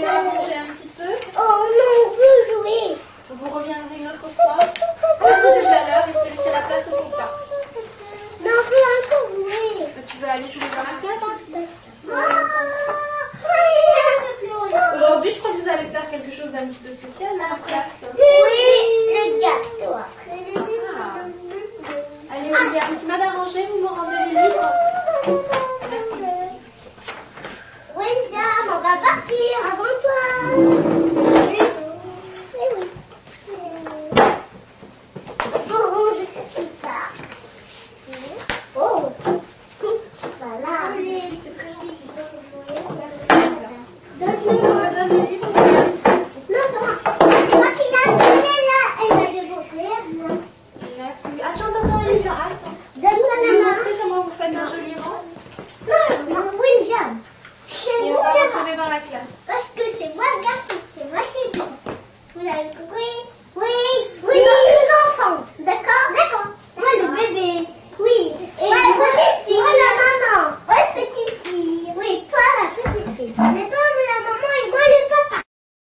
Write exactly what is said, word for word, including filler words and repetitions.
voulez arranger un petit peu? Oh non, on veut jouer. Vous reviendrez une autre fois. Là, c'est déjà l'heure, il faut laisser la place au copain. Mais on veut encore jouer. Mais tu veux aller jouer dans la classe aussi? Aujourd'hui, je crois que vous allez faire quelque chose d'un petit peu spécial dans la classe. Oui, le gâteau. Ah. Allez, Olivia, tu m'as d'arranger, vous me rendez les livres. Merci, Lucie. Oui, dame, on va partir avant toi. Oui, oui. Faut ranger tout ça. Oh, voilà. C'est très gentil. Merci. Donne-le, on me donne le livre. Non, c'est moi. C'est moi qui l'ai donné là. Elle va dévorer. Merci. Attends, attends, Olivia, attends. Donne-moi Vous la me main. montrez comment vous faites un joli rang? Non, non, William. C'est Et moi on va là. retourner dans la classe. Parce que c'est moi le garçon. C'est moi qui ai dit. Vous avez compris?